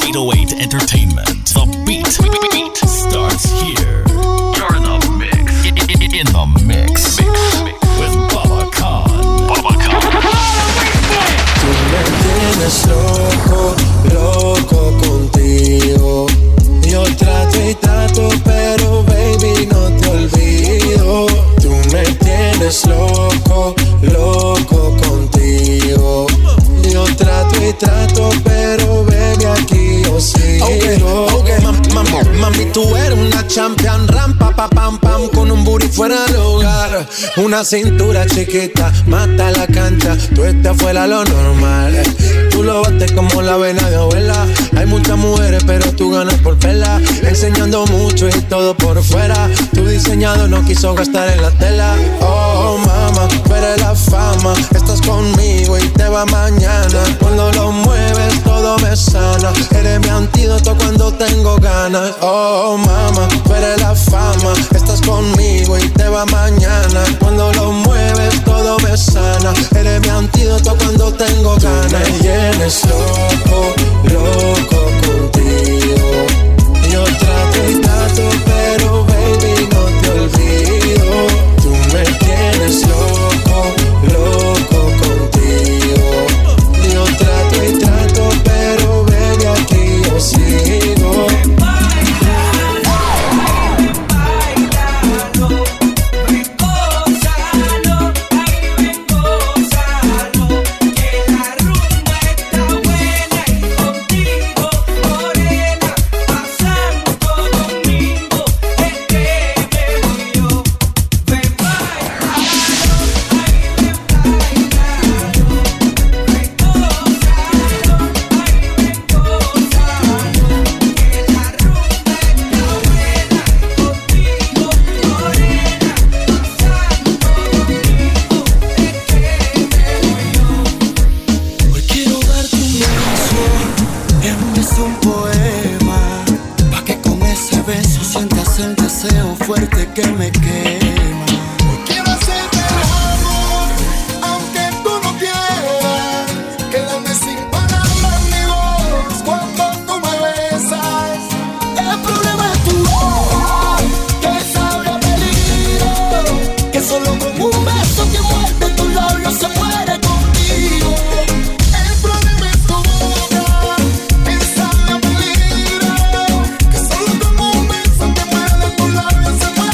808 Entertainment. The beat starts here. You're in the mix. In the mix. With Baba Khan. Tú me tienes loco contigo. Yo trato y trato, pero baby no te olvido. Tú me tienes loco contigo. Yo trato y trato, pero baby aquí yo sigo. Okay. Mami, tú eres una champion, rampa, pa, pam, pam, con un booty fuera del hogar. Una cintura chiquita, mata la cancha, tú estás fuera lo normal. Tú lo bates como la vena de abuela. Hay muchas mujeres, pero tú ganas por pela. Enseñando mucho y todo por fuera. Tu diseñado no quiso gastar en la tela. Oh, mama, tú eres la fama. Estás conmigo y te va mañana. Cuando lo mueves todo me sana. Eres mi antídoto cuando tengo ganas. Oh, mama, tú eres la fama. Estás conmigo y te va mañana. Cuando lo mueves todo me sana. Eres mi antídoto cuando tengo ganas. Tú me tienes loco contigo. Yo trato y trato, pero baby no te olvido. Tú me tienes loco contigo. Yo trato y trato, pero baby aquí yo sigo. Que me quema. Quiero hacerte el amor, aunque tú no quieras. Quédame sin palabras ni voz cuando tú me besas. El problema es tu boca, que sabe a peligro. Que solo con un beso que muerde tus labios se muere contigo. El problema es tu boca, que sabe a peligro. Que solo con un beso que muerde tus labios se muere.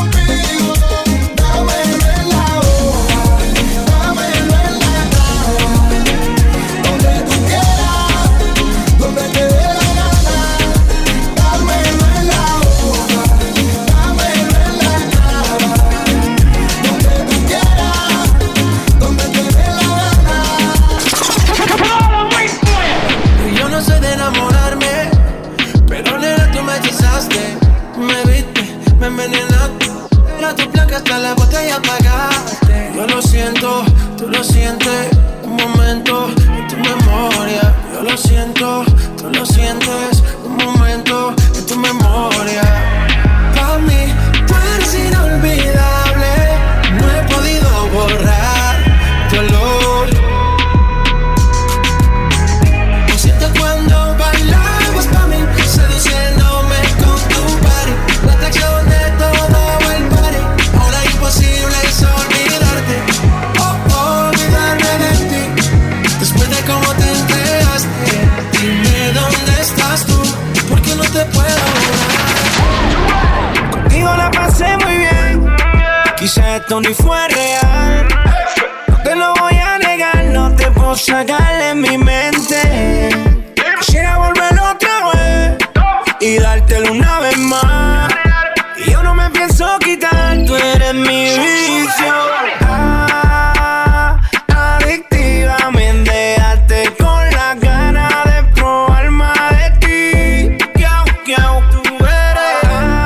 Esto ni fue real, no te lo voy a negar, no te puedo sacar de mi mente. Quisiera volver otra vez y dártelo una vez más. Y yo no me pienso quitar, tú eres mi vicio. Adictiva, me dejaste con las ganas de probar más de ti. Tú eres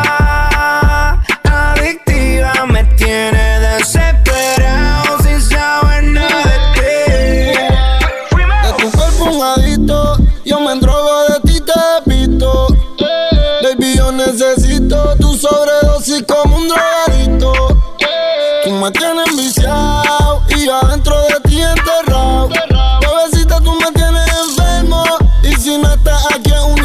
adictiva, me tienes desesperado sin saber nada de ti. De tu cuerpo un adicto, yo me endrogo de ti, te despito. Baby, yo necesito tu sobredosis como un drogadicto. Tú me tienes viciado y yo adentro de ti enterrado. Bebecita, tú me tienes enfermo y si no estás aquí es un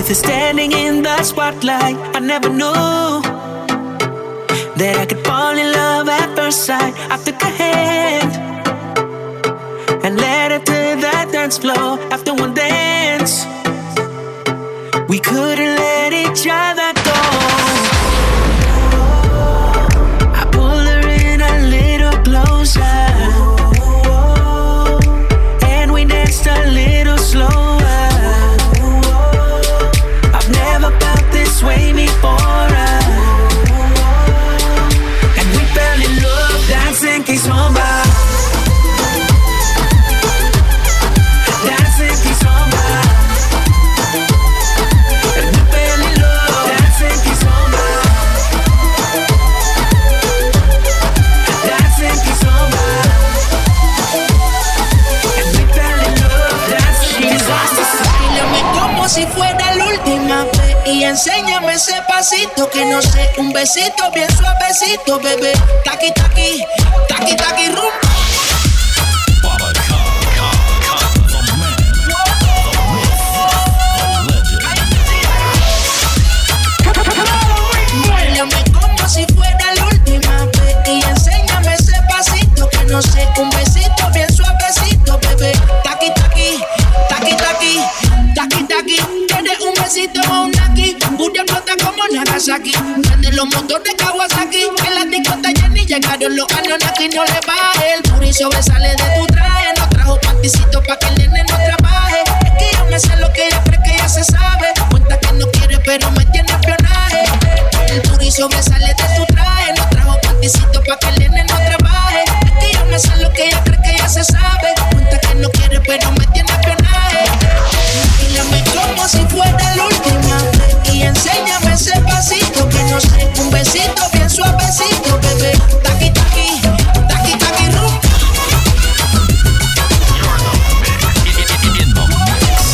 With her standing in the spotlight, I never knew that I could fall in love at first sight. I took her hand and led her to the dance floor. After one dance, we couldn't let each other go. I pulled her in a little closer, and we danced a little slower. I've never felt this way before, and we fell in love dancing kizomba. Dancing kizomba. And we fell in love dancing kizomba. Dancing kizomba. And we fell in love dancing kizomba. Bailame como si fuera la última vez y enséñame ese pasito que no sé, un besito bien suavecito, bebé. Taqui taqui, taqui taqui rum. Bailame como si fuera la última vez y enséñame ese pasito que no sé, un besito bien suavecito, bebé. Taqui taqui, taqui taqui, taqui taqui. Tienes un besito o un aquí, Buria explota como Nagasaki. Prende los motores Kawasaki, en la discota ya ni llegaron los Anunnaki. No le baje, el puri sobresale de tu traje. No trajo panticito pa' que el nene no trabaje. Es que yo me sé lo que ella cree que ya se sabe. Cuenta que no quiere pero me tiene espionaje. El puri sobresale de tu traje. No trajo panticito pa' que el nene no trabaje. Es que yo me sé lo que ella cree que ya se sabe. Cuenta que no quiere pero me tiene espionaje. Bailame como si fuera la última vez y enséñame ese pasito que no sé, un besito bien suavecito, bebé. Taqui taqui, taqui taqui rum. In the mix.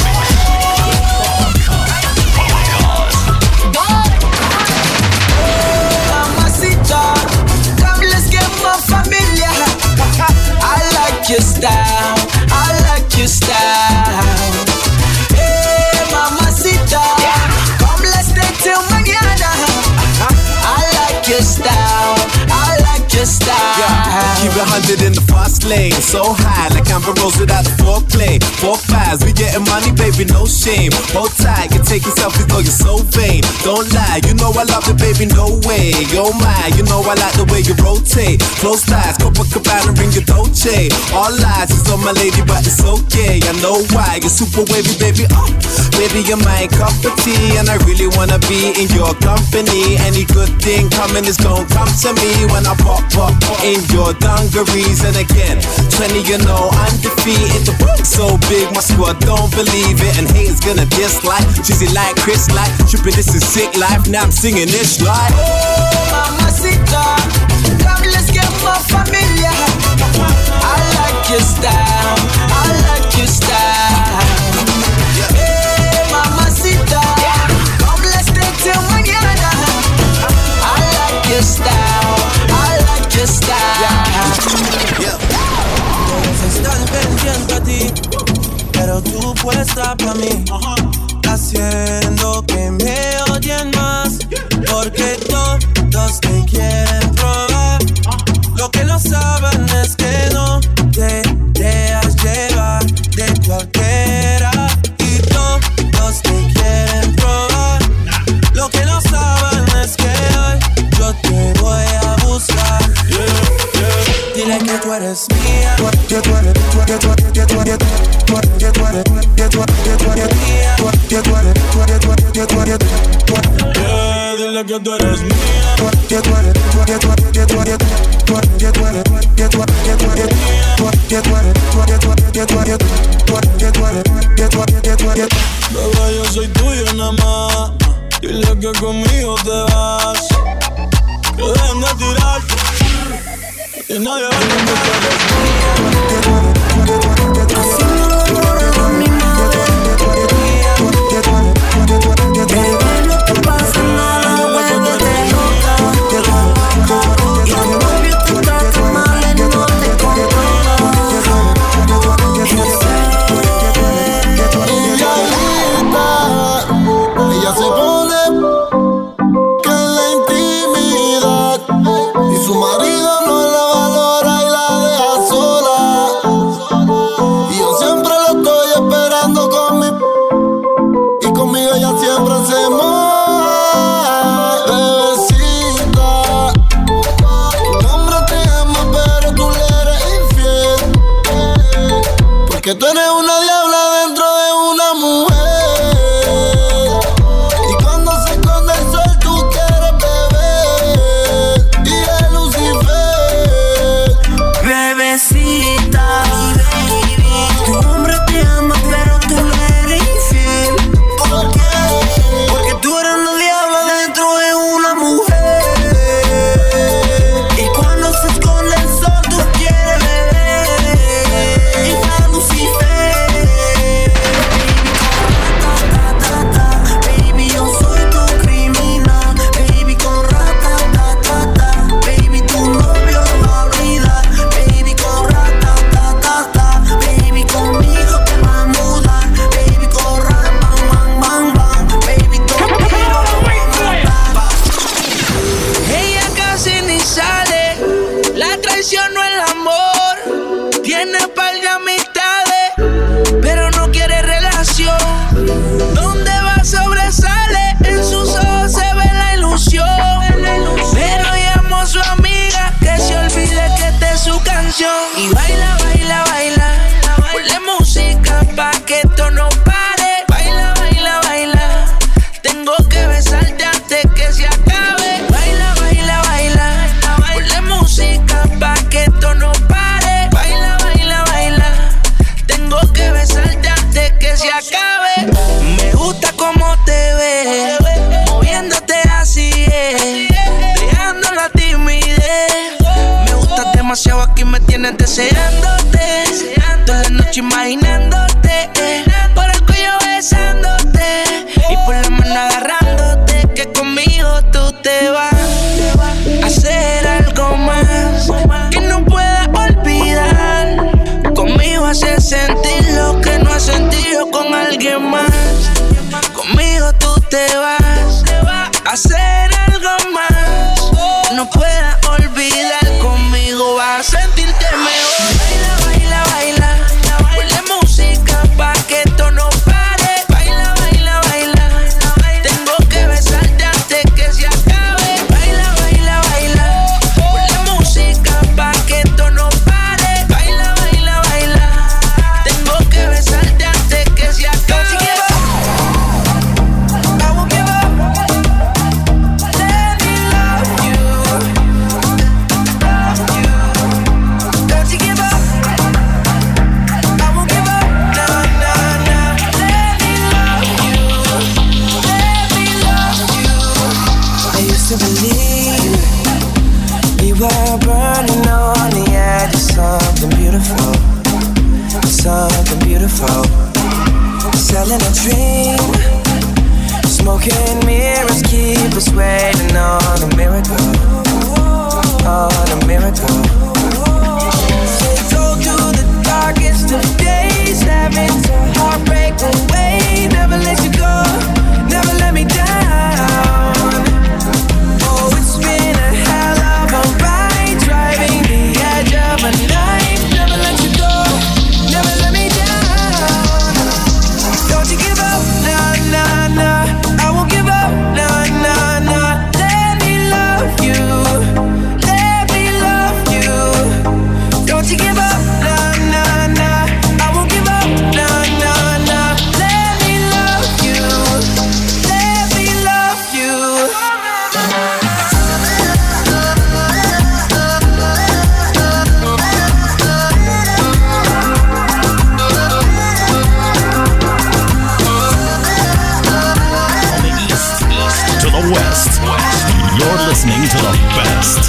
Mamacita, come let's get more familiar. I like your style, I like your style. Hey, mamacita, come let's stay till mañana. I like your style, I like your style. Yeah, keep it 100 in the fast lane, so high like Amber Rose without the foreplay. 4-5s, we getting money, baby, no shame. Hold tight, you're taking selfies, though you're so vain. Don't lie, you know I love it, baby, no way. Oh my, you know I like the way you rotate. Close ties, Copacabana, ring your Dolce. All lies, it's on my lady, but it's okay. I know why, you're super wavy, baby. Oh, baby, you're my cup of tea, and I really wanna be in your company. Any good thing coming is gonna come to me when I pop in your dungarees. And again, 20, you know I'm defeated. The book's so big, my squad don't believe it, and haters gonna dislike. Cheesy like Chris, like tripping, this is sick life. Now I'm singing this like, Oh, mamacita, come let's get more familiar. I like your style, I like your style. Hey, mamacita, come let's stay till mañana. I like your style, I like your style. Todos están pendientes a ti, pero tú puesta pa' mí, haciendo que me odien más, porque todos te quieren probar. Lo que no saben es que no te dejas llevar de cualquiera, y todos te quieren probar. Lo que no saben es que hoy yo te voy a buscar. Dile que tú eres mía, que tú eres, que tú eres, que tú eres, que tú eres, que tú eres, que tú eres mía, que tú eres, que tú eres, que tú eres, dile que tú eres mía, que tú eres, que tú eres, que tú eres, que tú eres, que tú eres, que tú eres mía, que tú eres, que tú eres, que tú eres, que tú eres, que tú eres, que tú eres. Bebé, yo soy tuyo nada más. Dile que conmigo te vas, que dejen de tirarte. Y nadie va a demasiado aquí, me tienes deseándote. Toda la noche imaginándote, por el cuello besándote y por la mano agarrándote. Que conmigo tú te vas a hacer algo más que no puedas olvidar. Conmigo haces sentir lo que no has sentido con alguien más. Conmigo tú te vas a hacer algo más. No puedas olvidar, conmigo vas a sentirte mejor. Baila, baila, baila, ponle música pa' que esto no pare. Baila, baila, baila, tengo que besarte antes que se acabe. Baila, baila, baila, ponle música pa' que esto no pare. Baila, baila, baila, tengo que besarte antes que se acabe. To believe we were burning on the edge of something beautiful, something beautiful. Selling a dream, smoking mirrors keep us waiting on a miracle, on a miracle. Say go through the darkest of days, having to heartbreak away. Never let you go, never let me down. It's been a hell of a ride, driving the edge of a knife. Never let you go, never let me down. Don't you give up, nah, nah, nah. I won't give up, nah, nah, nah. Let me love you, let me love you. Don't you give up, nah, nah, nah. I won't give up, nah, nah, nah. Let me love you, let me love you. West. You're listening to the best.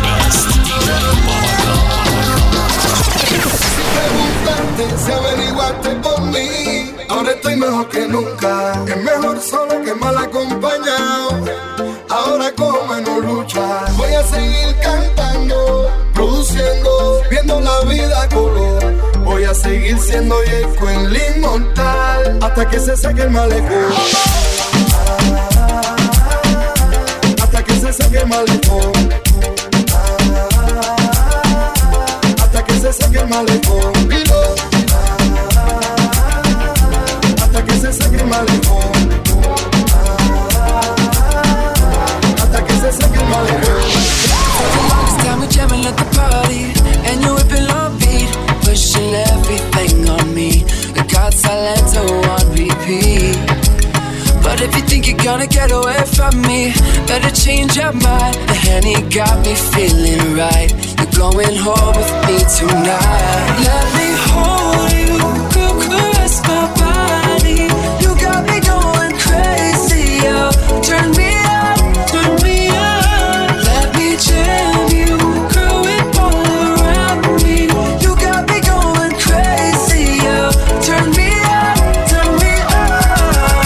Preguntaste si averiguaste por mí. Ahora estoy mejor que nunca. Es mejor solo que mal acompañado. Ahora con menos lucha. Voy a seguir cantando, produciendo, viendo la vida color. Voy a seguir siendo Yeco en el inmortal hasta que se seque el malecón. Se seque el malecón, hasta que se seque el malecón, hasta que se seque el malecón, hasta que se seque el malecón. For the longest time we're jamming at the party, and you're whipping on beat, pushing everything on me. The God silent on repeat. But if you think you're gonna get away from me, better change your mind. The Henny got me feeling right. You're going home with me tonight. Let me hold you, go caress my body. You got me going crazy, yo. Turn me on, turn me on. Let me jam you, girl, it all around me. You got me going crazy, yo. Turn me on, turn me on.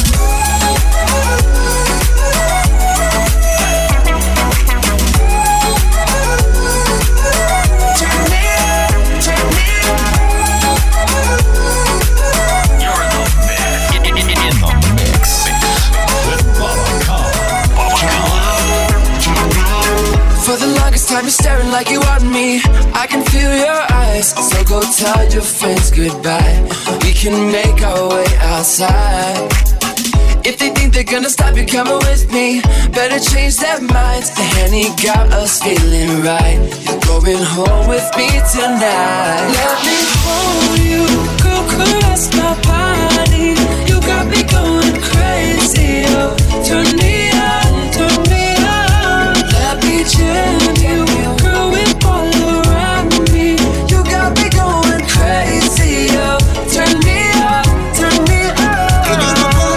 For the longest time you're staring like you want me. I can feel your eyes, so go tell your friends goodbye. We can make our way outside. If they think they're gonna stop you coming with me, better change their minds. The Henny got us feeling right. You're going home with me tonight. Let me hold you, go caress my body. You got me going crazy, oh. Turn me on, turn me on. Let me jam you, girl, it all around me. You got me going crazy, oh. Turn me on, turn me on. Que yo no puedo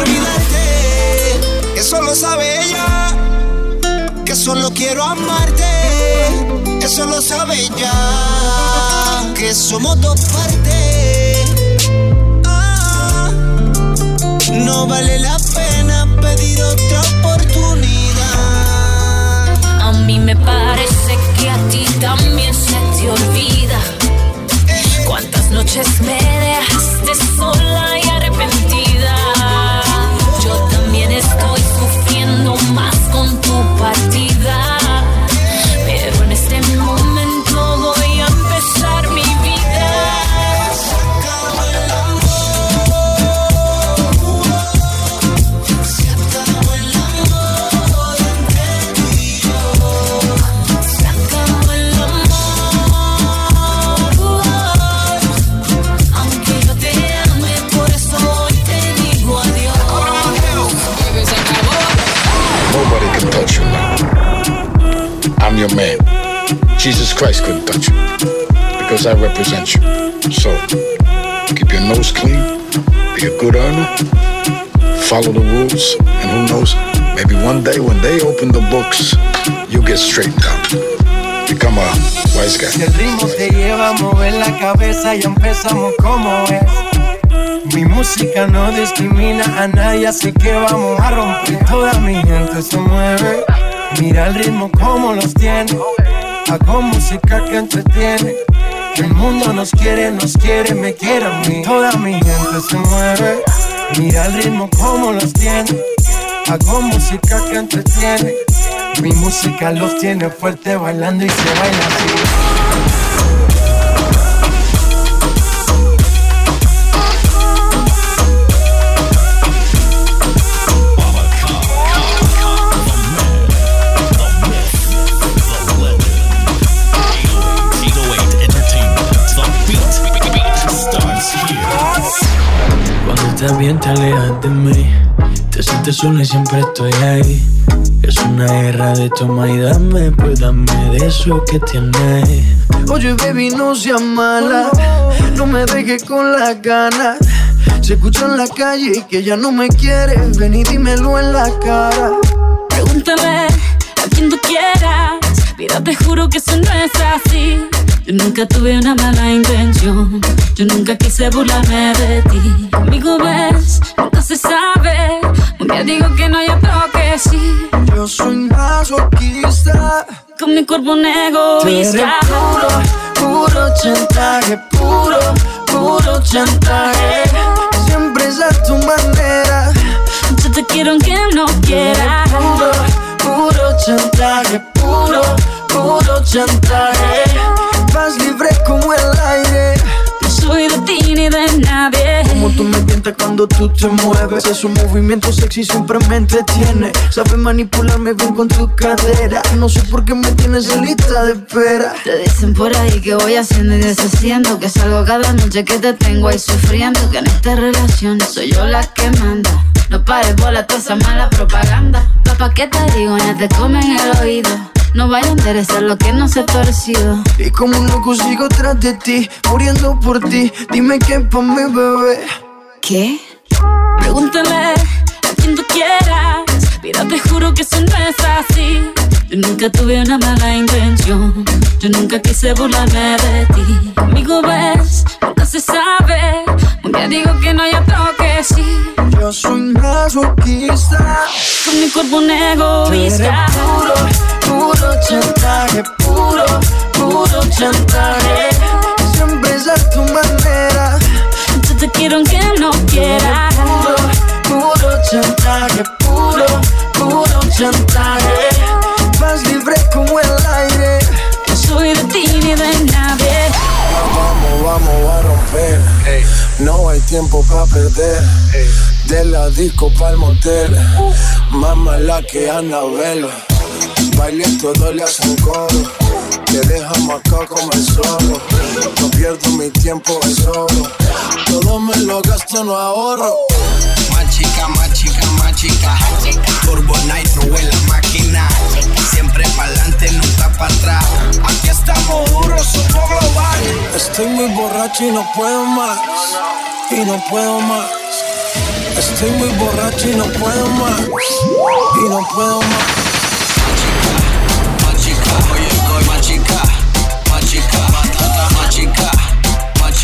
olvidarte, que solo sabe ella, que solo quiero amarte. Eso lo sabes ya, que somos dos partes. No vale la pena pedir otra oportunidad. A mí me parece que a ti también se te olvida cuántas noches me dejaste sola y arrepentida. Yo también estoy sufriendo más con tu partida, pero en este momento voy a empezar mi vida. Se acabó el amor, se acabó el amor entre tú y yo. Se acabó el amor, aunque yo te ame, por eso hoy te digo adiós. Se acabó. Nobody can touch you, man. I'm your man. Jesus Christ couldn't touch you because I represent you. So, keep your nose clean, be a good earner, follow the rules, and who knows, maybe one day when they open the books, you'll get straightened out. Become a wise guy. Si el ritmo te lleva a mover la cabeza, ya empezamos como es. Mi música no discrimina a nadie, así que vamos a romper. Toda mi gente se mueve. Mira el ritmo como los tiene. Hago música que entretiene. El mundo nos quiere, me quiere a mí. Toda mi gente se mueve. Mira el ritmo como los tiene. Hago música que entretiene. Mi música los tiene fuerte bailando y se baila así. Estás bien, te alejas de mí. Te sientes sola y siempre estoy ahí. Es una guerra de toma y dame, pues dame de eso que tienes. Oye, baby, no seas mala, no me dejes con las ganas. Se escucha en la calle y que ya no me quieres. Ven y dímelo en la cara. Pregúntale a quien tú quieras. Mira, te juro que eso no es así. Yo nunca tuve una mala intención. Yo nunca quise burlarme de ti. Conmigo ves, nunca se sabe. Un día digo que no hay otro que sí. Yo soy masoquista. Con mi cuerpo un egoísta. Puro, puro chantaje. Puro, puro chantaje. Siempre es a tu manera. Yo te quiero aunque no quieras. Puro, puro chantaje. Puro, puro chantaje. Vas libre como el aire. No soy de ti ni de nadie. Como tú me tientas cuando tú te mueves. Es un movimiento sexy, siempre me entretiene. Sabes manipularme bien con tu cadera. No sé por qué me tienes en lista de espera. Te dicen por ahí que voy haciendo y deshaciendo, que salgo cada noche que te tengo ahí sufriendo, que en esta relación soy yo la que manda. No pares bola toda esa mala propaganda. Papá, ¿qué te digo? Ya te comen el oído. No vaya a interesar lo que no se ha torcido. Y como un loco sigo tras de ti, muriendo por ti. Dime qué pa' mi bebé. ¿Qué? Pregúntale a quien tú quieras. Mira, te juro que eso no es así. Yo nunca tuve una mala intención. Yo nunca quise burlarme de ti. Conmigo ves, nunca se sabe. Un día digo que no hay otro que sí. Yo soy masoquista. Con mi cuerpo un egoísta. Puro, puro chantaje. Puro, puro chantaje. Siempre es a tu manera. Yo te quiero aunque no quieras. Puro, puro chantaje. Puro, puro chantaje. Vas libre como el aire. No soy de ti ni de nadie. Vamos a romper. Hey. No hay tiempo pa' perder. Hey. De la disco pa'l motel. Más mala que Anabel. Baile todo le hacen coro. Te dejamos acá como el solo. No pierdo mi tiempo en solo. Todo me lo gasto, no ahorro. Más chica, más chica, más chica. Turbo Nitro en la máquina. Siempre pa'lante, nunca pa' atrás. Aquí estamos duros, somos global. Estoy muy borracho y no puedo más. Y no puedo más. Estoy muy borracho y no puedo más. Y no puedo más. Más chica, oye, estoy más chica.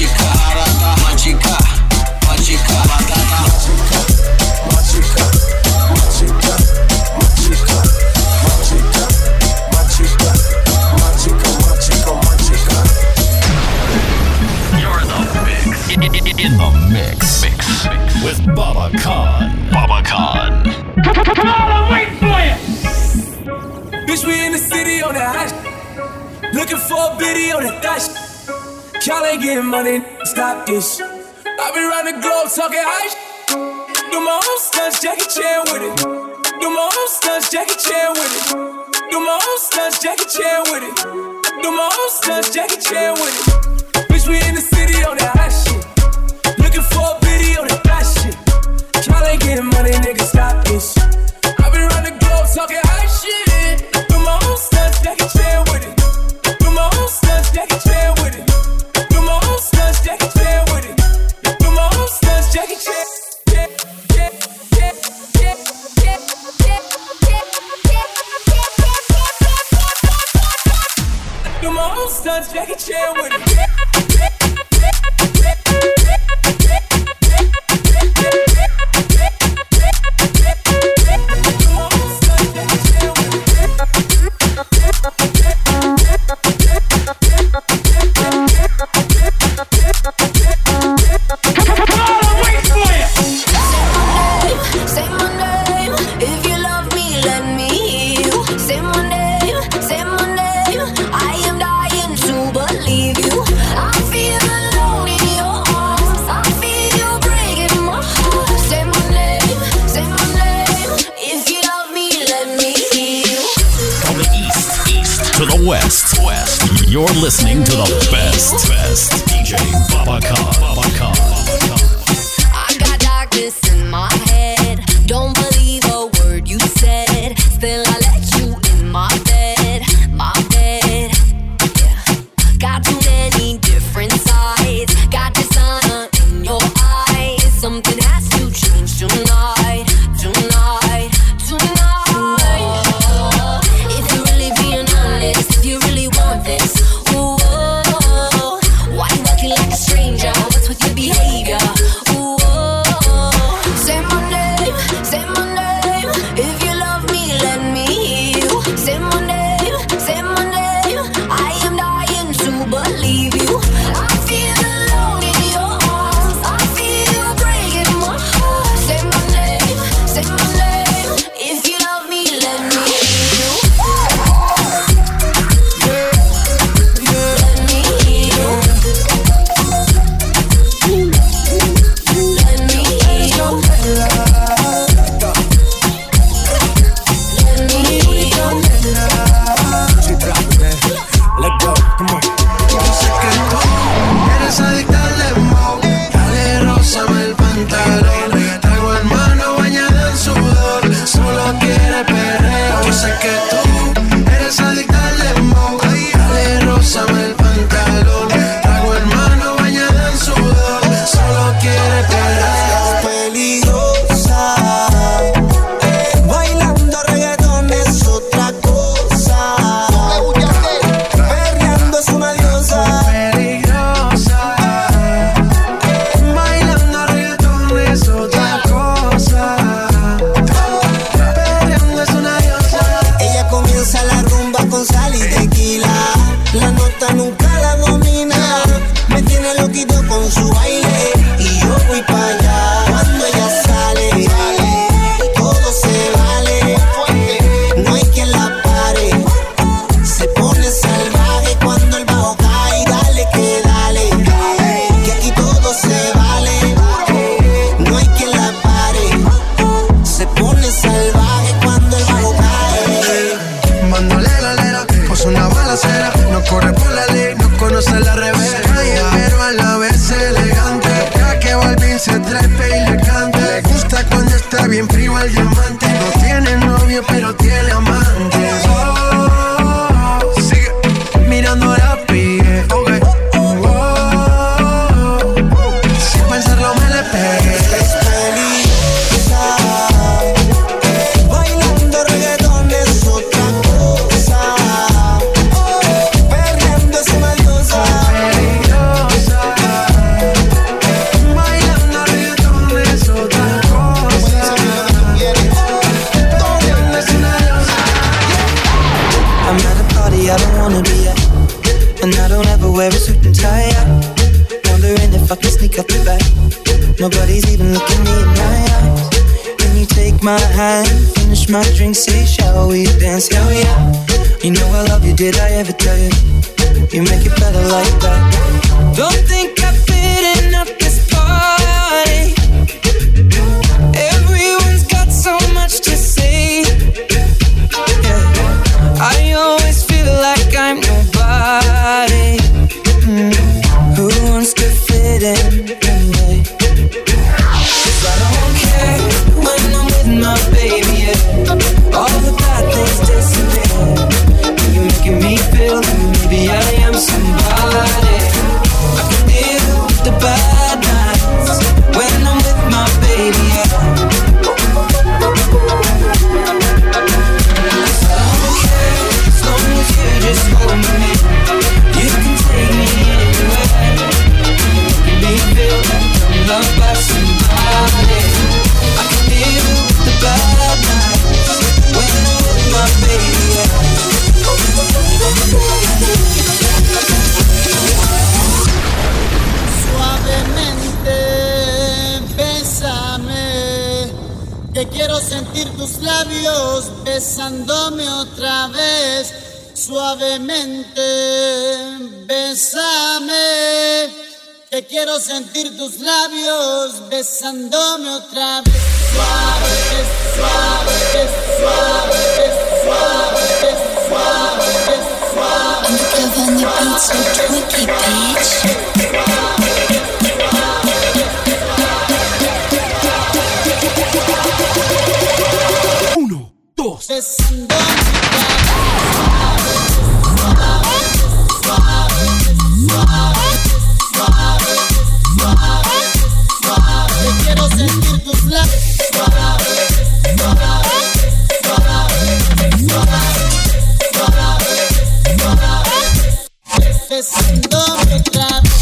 In the mix with Baba Khan. Baba Khan. Come on, I'm waiting for you. Bitch, we in the city on that hot shit. Looking for a biddy on that thot shit. Y'all ain't getting money, stop this. I been round the globe talking high shit. Do my own stunts, Jackie Chan with it. Do my own stunts, Jackie Chan with it. Do my own stunts, Jackie Chan with it. Do my own stunts, Jackie Chan with it. Bitch, we in the city on that hot shit. Looking for a biddy on that thot shit. Y'all ain't getting money, nigga, stop this. I been round the globe talking high shit. Do my own stunts, Jackie Chan with it. Do my own stunts, Jackie Chan with it. Do my own stunts, Jackie Chan with it. Do my own stunts, Jackie Chan. Do my own stunts, Jackie Chan with it. West. You're listening to the best DJ Baba Khan. I got darkness in my head. Don't believe a word you said. Still I let you in my bed. Yeah. Got too many different sides. Got dishonor in your eyes. Something has to change tonight. If you're really being honest, if you really want this, why you acting like a stranger? What's with your behavior? Say my name, if you love me, let me hear you. Say my name, I am dying to believe you. I feel alone in your arms, I feel you breaking my heart. Say my name, if you love me, let me hear you. Let me hear you. Let me hear you. Let go, come on. Yo sé que tú eres adicta al dembow. Dale, rózame el pantalón. Traigo en mano bañada en sudor. Solo quiere perreo. Yo sé que tú eres adicta al dembow. Dale, rózame el pantalón. Traigo en mano bañada en sudor. Solo quiere perreo. Peligrosa, bailando reggaetón es otra cosa. Perreando es una diosa. Peligrosa, bailando reggaetón es otra cosa. Perreando es una diosa. Ella comienza la rumba con sal y tequila. La nota nunca la domina. Me tiene loquito con su baile. Y yo voy para allá. Cuando ella sale, todo se vale. No hay quien la pare. Se pone salvaje cuando el bajo cae. Dale que dale. Que aquí todo se vale. No hay quien la pare. Se pone salvaje cuando el bajo cae. Bandolera, lera, pues una balacera. No corre por la ley, no conoce la revés. Calle, pero a la vez elegante. Ya que Balvin se trepe y le canta. Le gusta cuando está bien frío el diamante. No tiene novio, pero tiene amante. Sigue mirando la pie. Okay. Sin pensarlo me le pegué. Es peligrosa, bailando reggaetón es otra cosa. Perreando es una diosa. Peligrosa, if I can sneak out the back. Nobody's even looking me in my eyes. Can you take my hand, finish my drink, say shall we dance? Hell yeah. You know I love you, did I ever tell you? You make it better like that. Don't think I fit in at this party. Everyone's got so much to say. Yeah. I always feel like I'm nobody. Who wants to fit in anyway? 'Cause I don't care when I'm with my baby, yeah. All the bad things disappear. You're making me feel like maybe I am somebody. I can deal with the bad nights when I'm with my baby, yeah. I don't care as long as you just hold me. You can take me anywhere. You're making me feel like I'm loved by somebody. I can deal with the bad nights when I'm with my baby, yeah. Suavemente, bésame, que quiero sentir tus labios besándome otra vez. Suavemente, bésame, que quiero sentir tus labios besándome otra vez. Suave, suave, suave, suave, suave, suave. Undercover on the beat, so twicky, bitch. Uno, dos. Besándome quiero sentir tus labios. Suave, suave, suave, suave, suave, suave. Besándome otra vez.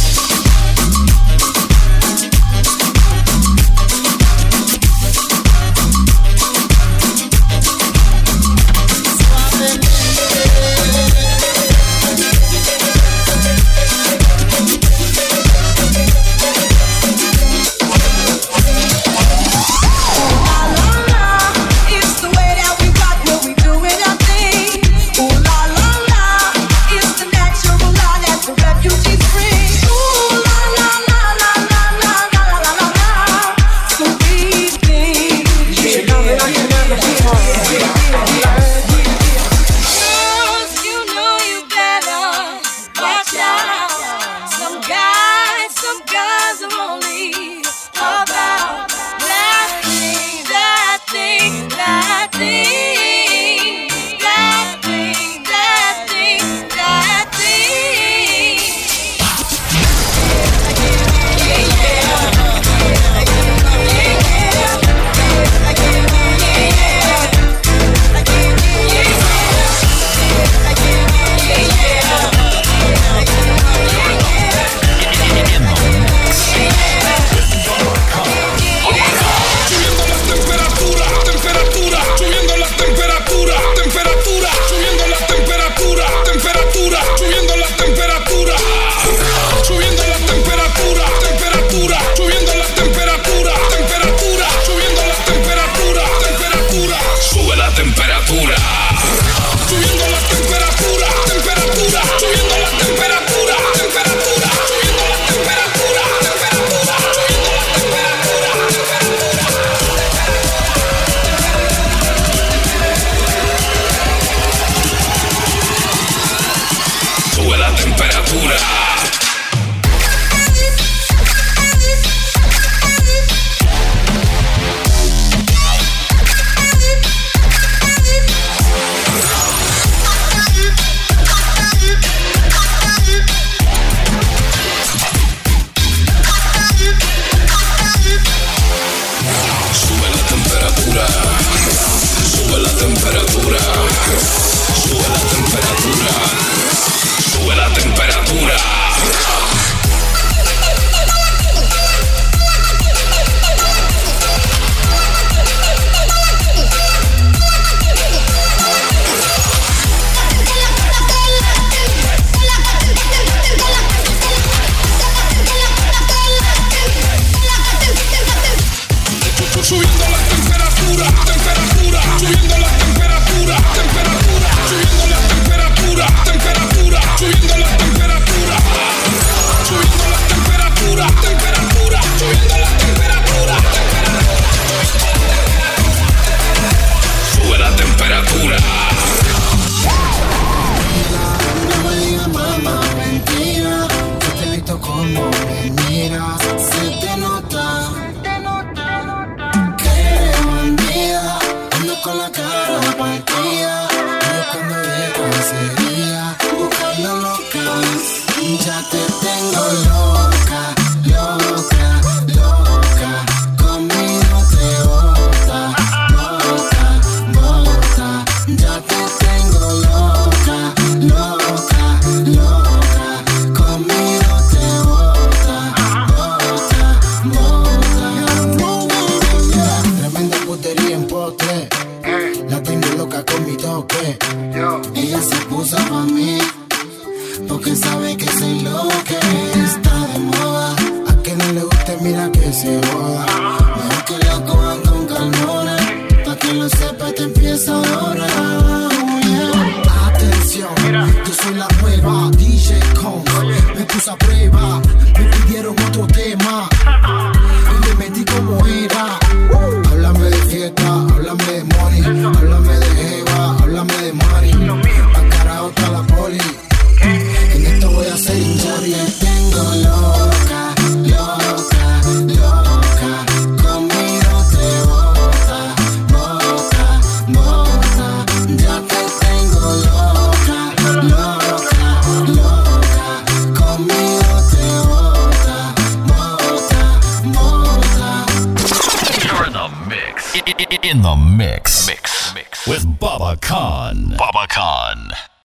2, 3. La tengo loca con mi toque. Ella se puso pa' mí, porque sabe que soy lo que está de moda. A que no le guste, mira que se joda. Mejor que la cojan con calmona, pa' que lo sepa te empieza ahora. Atención, yo soy la nueva DJ Cons. Me puse a prueba, me pidieron otro tema y le metí como era. Háblame de fiesta, háblame de money, háblame de jeva, háblame de mari. Pa' carajo está la poli, en esto voy a hacer injury. Me tengo loca, loca, loca. Conmigo te bota, bota, bota. Ya te tengo loca, loca, loca. Conmigo te bota, bota, bota. You're in the mix. In the mix. With Baba Khan. Baba Khan.